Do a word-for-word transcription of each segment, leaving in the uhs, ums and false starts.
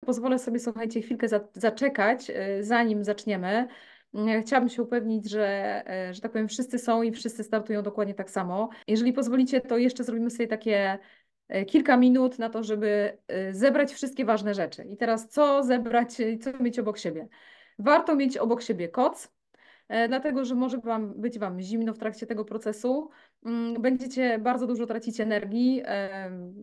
pozwolę sobie, słuchajcie, chwilkę za, zaczekać, y, zanim zaczniemy. Y, Chciałabym się upewnić, że, y, że tak powiem, wszyscy są i wszyscy startują dokładnie tak samo. Jeżeli pozwolicie, to jeszcze zrobimy sobie takie y, kilka minut na to, żeby y, zebrać wszystkie ważne rzeczy. I teraz co zebrać, y, co mieć obok siebie? Warto mieć obok siebie koc, e, dlatego że może wam, być Wam zimno w trakcie tego procesu. Mm, Będziecie bardzo dużo tracić energii. em,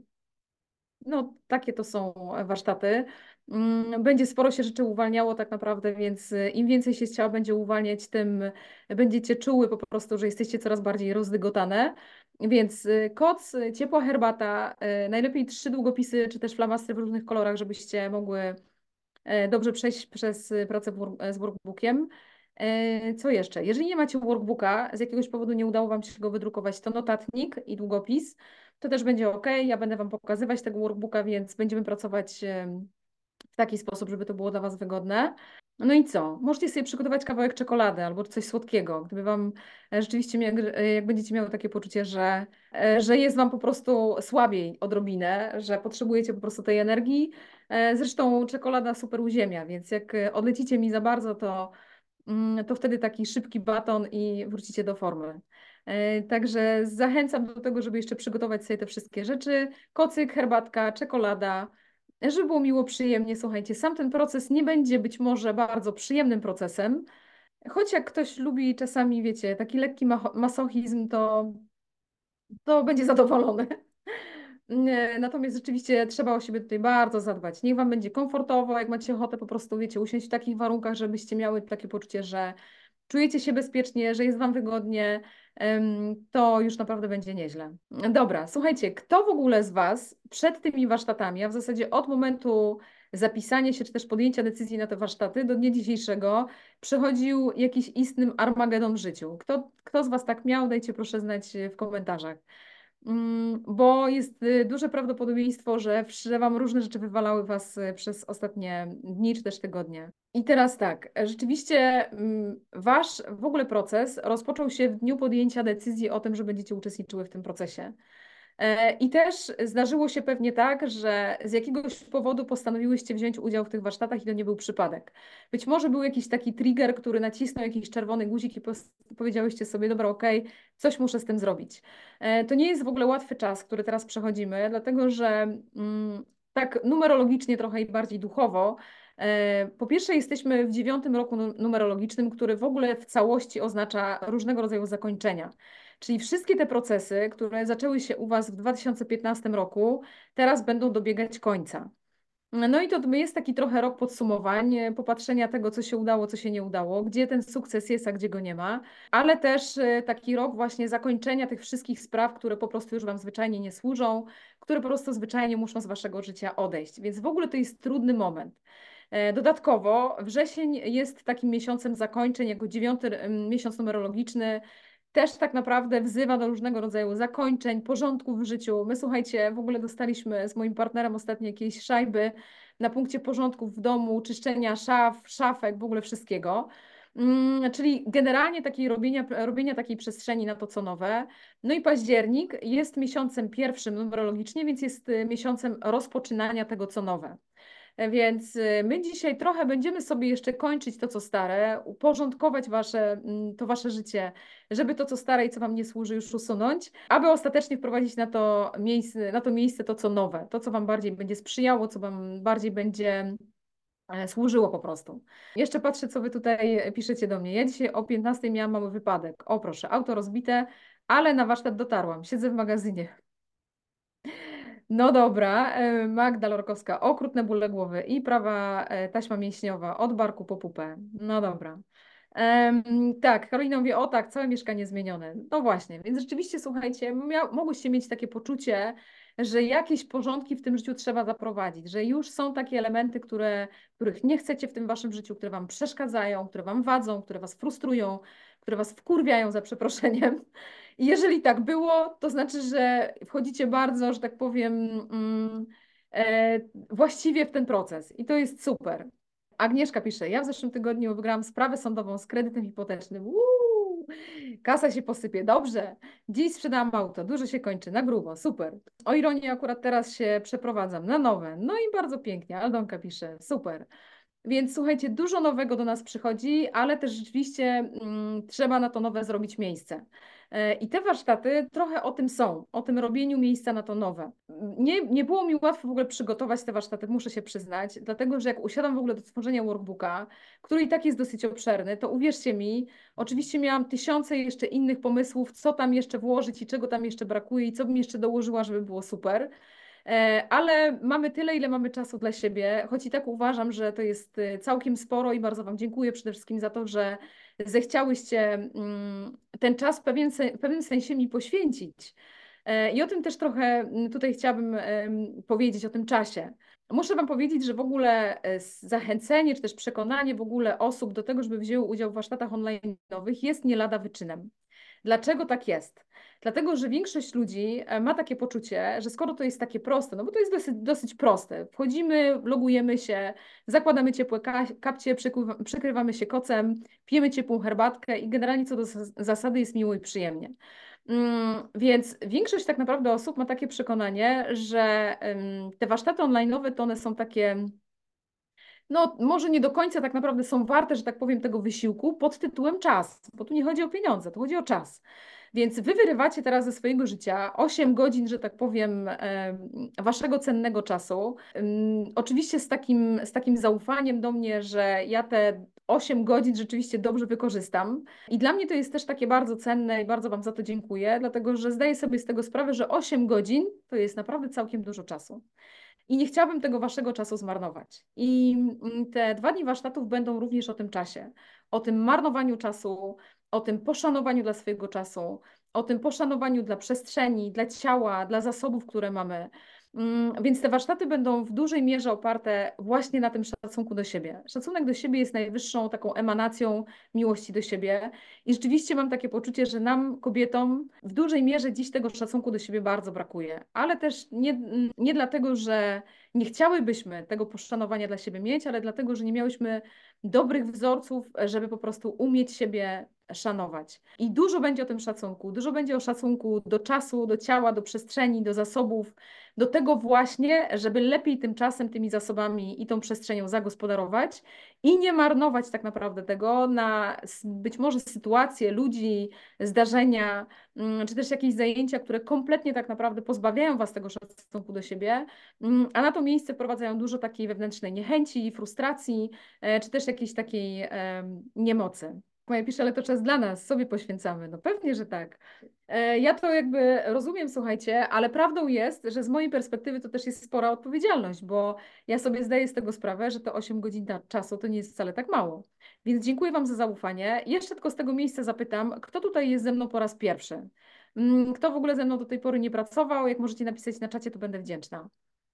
No, takie to są warsztaty. Mm, Będzie sporo się rzeczy uwalniało tak naprawdę, więc y, im więcej się z ciała będzie uwalniać, tym będziecie czuły po prostu, że jesteście coraz bardziej rozdygotane. Więc y, koc, y, ciepła herbata, y, najlepiej trzy długopisy czy też flamastry w różnych kolorach, żebyście mogły e, dobrze przejść przez y, pracę wor- e, z workbookiem. E, Co jeszcze? Jeżeli nie macie workbooka, z jakiegoś powodu nie udało Wam się go wydrukować, to notatnik i długopis, to też będzie ok. Ja będę Wam pokazywać tego workbooka, więc będziemy pracować em, w taki sposób, żeby to było dla Was wygodne. No i co? Możecie sobie przygotować kawałek czekolady albo coś słodkiego, gdyby Wam e, rzeczywiście, mia- e, jak będziecie miały takie poczucie, że, e, że jest Wam po prostu słabiej odrobinę, że potrzebujecie po prostu tej energii. E, Zresztą czekolada super uziemia, więc jak e, odlecicie mi za bardzo, to mm, to wtedy taki szybki baton i wrócicie do formy. E, Także zachęcam do tego, żeby jeszcze przygotować sobie te wszystkie rzeczy. Kocyk, herbatka, czekolada, żeby było miło, przyjemnie. Słuchajcie, sam ten proces nie będzie być może bardzo przyjemnym procesem, choć jak ktoś lubi czasami, wiecie, taki lekki macho- masochizm, to, to będzie zadowolony. Nie, natomiast rzeczywiście trzeba o siebie tutaj bardzo zadbać. Niech Wam będzie komfortowo, jak macie ochotę po prostu, wiecie, usiąść w takich warunkach, żebyście miały takie poczucie, że czujecie się bezpiecznie, że jest Wam wygodnie, em, to już naprawdę będzie nieźle. Dobra, słuchajcie, kto w ogóle z Was przed tymi warsztatami, a w zasadzie od momentu zapisania się, czy też podjęcia decyzji na te warsztaty do dnia dzisiejszego, przechodził jakiś istny Armagedon w życiu? Kto, kto z Was tak miał? Dajcie proszę znać w komentarzach. Mm, Bo jest y, duże prawdopodobieństwo, że, że Wam różne rzeczy wywalały Was y, przez ostatnie dni czy też tygodnie. I teraz tak, e, rzeczywiście mm, Wasz w ogóle proces rozpoczął się w dniu podjęcia decyzji o tym, że będziecie uczestniczyły w tym procesie. E, I też zdarzyło się pewnie tak, że z jakiegoś powodu postanowiłyście wziąć udział w tych warsztatach i to nie był przypadek. Być może był jakiś taki trigger, który nacisnął jakiś czerwony guzik i pos- powiedziałyście sobie, dobra, okej, coś muszę z tym zrobić. E, To nie jest w ogóle łatwy czas, który teraz przechodzimy, dlatego że mm, tak numerologicznie trochę i bardziej duchowo, e, po pierwsze jesteśmy w dziewiątym roku nu- numerologicznym, który w ogóle w całości oznacza różnego rodzaju zakończenia. Czyli wszystkie te procesy, które zaczęły się u Was w dwa tysiące piętnastym roku, teraz będą dobiegać końca. No i to jest taki trochę rok podsumowań, e, popatrzenia tego, co się udało, co się nie udało, gdzie ten sukces jest, a gdzie go nie ma, ale też e, taki rok właśnie zakończenia tych wszystkich spraw, które po prostu już Wam zwyczajnie nie służą, które po prostu zwyczajnie muszą z Waszego życia odejść. Więc w ogóle to jest trudny moment. E, Dodatkowo wrzesień jest takim miesiącem zakończeń, jako dziewiąty em, miesiąc numerologiczny, też tak naprawdę wzywa do różnego rodzaju zakończeń, porządków w życiu. My, słuchajcie, w ogóle dostaliśmy z moim partnerem ostatnio jakieś szajby na punkcie porządków w domu, czyszczenia szaf, szafek, w ogóle wszystkiego. Mm, Czyli generalnie takiej robienia, robienia takiej przestrzeni na to, co nowe. No i październik jest miesiącem pierwszym numerologicznie, więc jest y, miesiącem rozpoczynania tego, co nowe. Więc y, my dzisiaj trochę będziemy sobie jeszcze kończyć to, co stare, uporządkować wasze, mm, to wasze życie, żeby to, co stare i co wam nie służy, już usunąć, aby ostatecznie wprowadzić na to miejsce, na to miejsce to, co nowe, to, co wam bardziej będzie sprzyjało, co wam bardziej będzie e, służyło po prostu. Jeszcze patrzę, co wy tutaj piszecie do mnie. Ja dzisiaj o piętnastej miałam mały wypadek. O proszę, auto rozbite, ale na warsztat dotarłam. Siedzę w magazynie. No dobra, e, Magda Lorkowska, okrutne bóle głowy i prawa e, taśma mięśniowa od barku po pupę. No dobra. Em, tak, Karolina mówi, o tak, całe mieszkanie zmienione. No właśnie, więc rzeczywiście, słuchajcie, mia- mogłyście mieć takie poczucie, że jakieś porządki w tym życiu trzeba zaprowadzić, że już są takie elementy, które, których nie chcecie w tym waszym życiu, które wam przeszkadzają, które wam wadzą, które was frustrują, które was wkurwiają za przeproszeniem. I jeżeli tak było, to znaczy, że wchodzicie bardzo, że tak powiem, mm, e, właściwie w ten proces. I to jest super. Agnieszka pisze, ja w zeszłym tygodniu wygrałam sprawę sądową z kredytem hipotecznym. Uuu! Kasa się posypie, dobrze. Dziś sprzedałam auto, dużo się kończy, na grubo, super. O ironii akurat teraz się przeprowadzam na nowe, no i bardzo pięknie, Aldonka pisze, super. Więc słuchajcie, dużo nowego do nas przychodzi, ale też rzeczywiście mm, trzeba na to nowe zrobić miejsce. E, I te warsztaty trochę o tym są, o tym robieniu miejsca na to nowe. Nie, nie było mi łatwo w ogóle przygotować te warsztaty, muszę się przyznać, dlatego że jak usiadam w ogóle do tworzenia workbooka, który i tak jest dosyć obszerny, to uwierzcie mi, oczywiście miałam tysiące jeszcze innych pomysłów, co tam jeszcze włożyć i czego tam jeszcze brakuje i co bym jeszcze dołożyła, żeby było super. E, Ale mamy tyle, ile mamy czasu dla siebie, choć i tak uważam, że to jest e, całkiem sporo i bardzo Wam dziękuję przede wszystkim za to, że zechciałyście mm, ten czas w pewien, se- w pewnym sensie mi poświęcić. E, I o tym też trochę mm, tutaj chciałabym em, powiedzieć, o tym czasie. Muszę Wam powiedzieć, że w ogóle e, zachęcenie, czy też przekonanie w ogóle osób do tego, żeby wzięły udział w warsztatach online'owych jest nie lada wyczynem. Dlaczego tak jest? Dlatego, że większość ludzi e, ma takie poczucie, że skoro to jest takie proste, no bo to jest dosyć, dosyć proste. Wchodzimy, logujemy się, zakładamy ciepłe ka- kapcie, przykrywa- przykrywamy się kocem, pijemy ciepłą herbatkę i generalnie co do zas- zasady jest miło i przyjemnie. Mm, Więc większość tak naprawdę osób ma takie przekonanie, że em, te warsztaty online'owe to one są takie, no może nie do końca tak naprawdę są warte, że tak powiem, tego wysiłku pod tytułem czas, bo tu nie chodzi o pieniądze, tu chodzi o czas. Więc wy wyrywacie teraz ze swojego życia osiem godzin, że tak powiem, em, waszego cennego czasu. Em, Oczywiście z takim, z takim zaufaniem do mnie, że ja te osiem godzin rzeczywiście dobrze wykorzystam. I dla mnie to jest też takie bardzo cenne i bardzo wam za to dziękuję, dlatego że zdaję sobie z tego sprawę, że osiem godzin to jest naprawdę całkiem dużo czasu. I nie chciałabym tego waszego czasu zmarnować. I mm, te dwa dni warsztatów będą również o tym czasie, o tym marnowaniu czasu, o tym poszanowaniu dla swojego czasu, o tym poszanowaniu dla przestrzeni, dla ciała, dla zasobów, które mamy. Mm, Więc te warsztaty będą w dużej mierze oparte właśnie na tym szacunku do siebie. Szacunek do siebie jest najwyższą taką emanacją miłości do siebie. I rzeczywiście mam takie poczucie, że nam, kobietom, w dużej mierze dziś tego szacunku do siebie bardzo brakuje. Ale też nie, nie dlatego, że nie chciałybyśmy tego poszanowania dla siebie mieć, ale dlatego, że nie miałyśmy dobrych wzorców, żeby po prostu umieć siebie szanować. I dużo będzie o tym szacunku, dużo będzie o szacunku do czasu, do ciała, do przestrzeni, do zasobów, do tego właśnie, żeby lepiej tym czasem, tymi zasobami i tą przestrzenią zagospodarować i nie marnować tak naprawdę tego na s- być może sytuacje, ludzi, zdarzenia, mm, czy też jakieś zajęcia, które kompletnie tak naprawdę pozbawiają Was tego szacunku do siebie, mm, a na to miejsce wprowadzają dużo takiej wewnętrznej niechęci, frustracji, e, czy też jakiejś takiej em, niemocy. Maja pisze, ale to czas dla nas, sobie poświęcamy. No pewnie, że tak. E, Ja to jakby rozumiem, słuchajcie, ale prawdą jest, że z mojej perspektywy to też jest spora odpowiedzialność, bo ja sobie zdaję z tego sprawę, że te osiem godzin na- czasu to nie jest wcale tak mało. Więc dziękuję Wam za zaufanie. Jeszcze tylko z tego miejsca zapytam, kto tutaj jest ze mną po raz pierwszy? Mm, Kto w ogóle ze mną do tej pory nie pracował? Jak możecie napisać na czacie, to będę wdzięczna.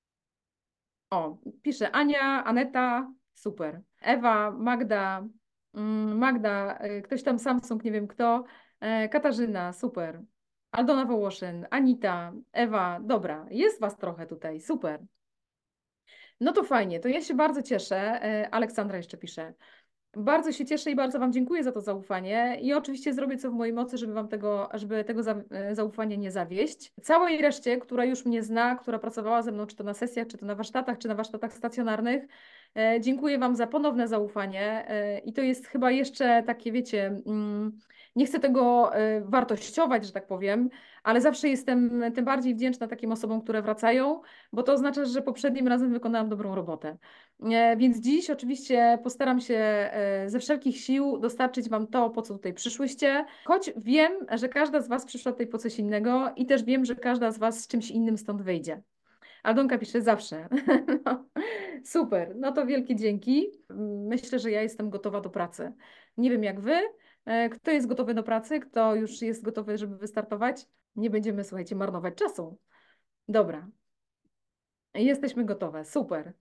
O, pisze Ania, Aneta, super. Ewa, Magda, mm, Magda, y, ktoś tam Samsung, nie wiem kto. E, Katarzyna, super. Aldona Wołoszyn, Anita, Ewa, dobra, jest Was trochę tutaj, super. No to fajnie, to ja się bardzo cieszę. E, Aleksandra jeszcze pisze. Bardzo się cieszę i bardzo Wam dziękuję za to zaufanie i oczywiście zrobię co w mojej mocy, żeby Wam tego, żeby tego za, e, zaufania nie zawieść. Całej reszcie, która już mnie zna, która pracowała ze mną, czy to na sesjach, czy to na warsztatach, czy na warsztatach stacjonarnych, e, dziękuję Wam za ponowne zaufanie e, i to jest chyba jeszcze takie, wiecie, mm, nie chcę tego e, wartościować, że tak powiem, ale zawsze jestem tym bardziej wdzięczna takim osobom, które wracają, bo to oznacza, że poprzednim razem wykonałam dobrą robotę. E, Więc dziś oczywiście postaram się e, ze wszelkich sił dostarczyć Wam to, po co tutaj przyszłyście, choć wiem, że każda z Was przyszła tutaj po coś innego i też wiem, że każda z Was z czymś innym stąd wyjdzie. Aldonka pisze zawsze. No, super, no to wielkie dzięki. Myślę, że ja jestem gotowa do pracy. Nie wiem jak Wy. E, Kto jest gotowy do pracy? Kto już jest gotowy, żeby wystartować? Nie będziemy, słuchajcie, marnować czasu. Dobra, jesteśmy gotowe. Super.